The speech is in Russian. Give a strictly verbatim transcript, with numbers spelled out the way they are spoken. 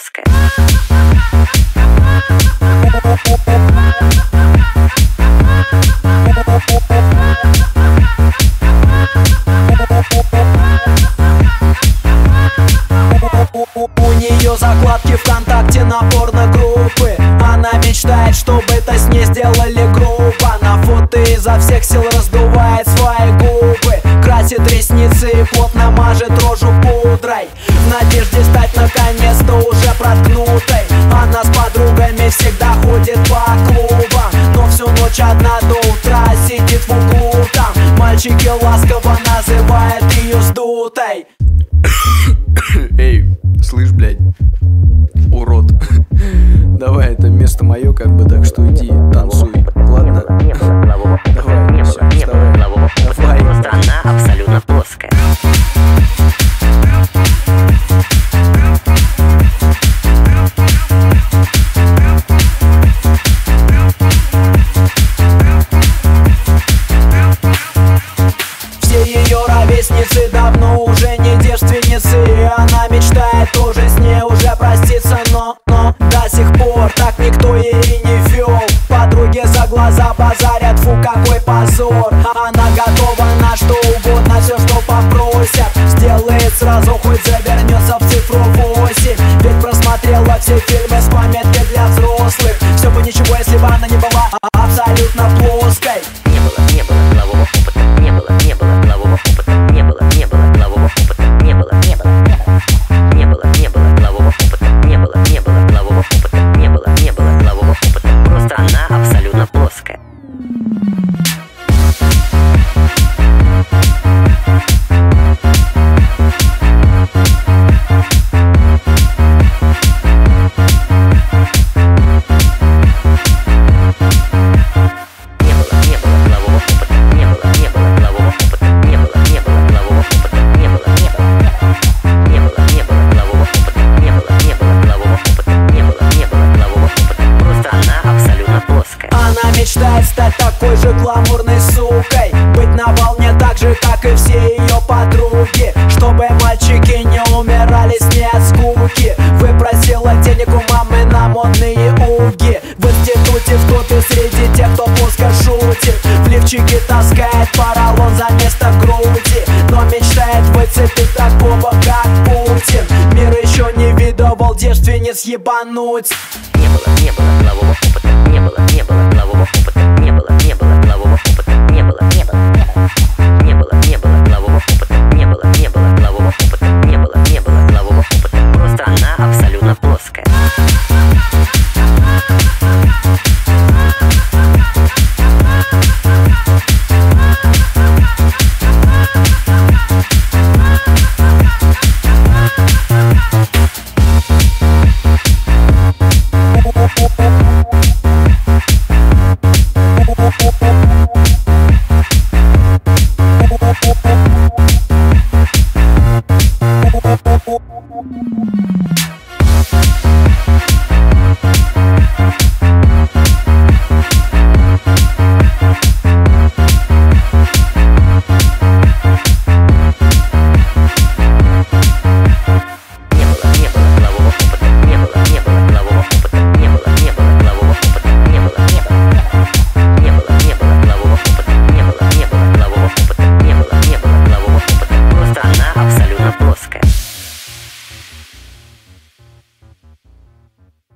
плоская. У нее закладки ВКонтакте на порно-группы. Она мечтает, чтобы это с ней сделали грубо. На фото изо всех сил раздувает свои губы, красит ресницы и плотно мажет рожу пудрой, в надежде стать наконец-то уже проткнутой. Она с подругами всегда ходит по клубам, но всю ночь одна до утра сидит в углу там. Мальчики ласково называют ее сдутой. Эй, слышь, блядь, урод. Давай, это место мое, как бы, так что иди, танцуй, ладно? Давай, все, вставай. Давай. Просто она абсолютно плоская. Все ее ровесницы давно уже не девственницы, и она мечтает тоже с ней уже проститься, но, но до сих пор так никто ей и не вел. Подруги за глаза базарят, фу, какой позор. Она готова на что угодно, все, что попросят, сделает сразу, хоть завернется в цифру восемь. Ведь просмотрела все фильмы с пометкой для взрослых. Все бы ничего, если бы она не была абсолютно плоской. Не было, не было полового опыта, не было, не было полового опыта, не было, не было полового опыта, не было, не было, не было, не было полового опыта, не было, не было полового опыта, не было, не было полового опыта. Просто она абсолютно плоская. Мечтает стать такой же гламурной сукой, быть на волне так же, как и все ее подруги, чтобы мальчики не умирали с ней от скуки. Выпросила денег у мамы на модные уги. В институте в топе среди тех, кто плоско шутит, в лифчике таскает поролон за место груди, но мечтает выцепить такого, как Путин. Мир еще не видывал девственниц ебануть. Не было, не было полового опыта, не было, не было полового опыта, не было, не было полового опыта, не было, не было, не было, не было полового опыта, не было, не было полового опыта, не было, не было полового опыта. Просто она абсолютно плоская. Просто она абсолютно плоская.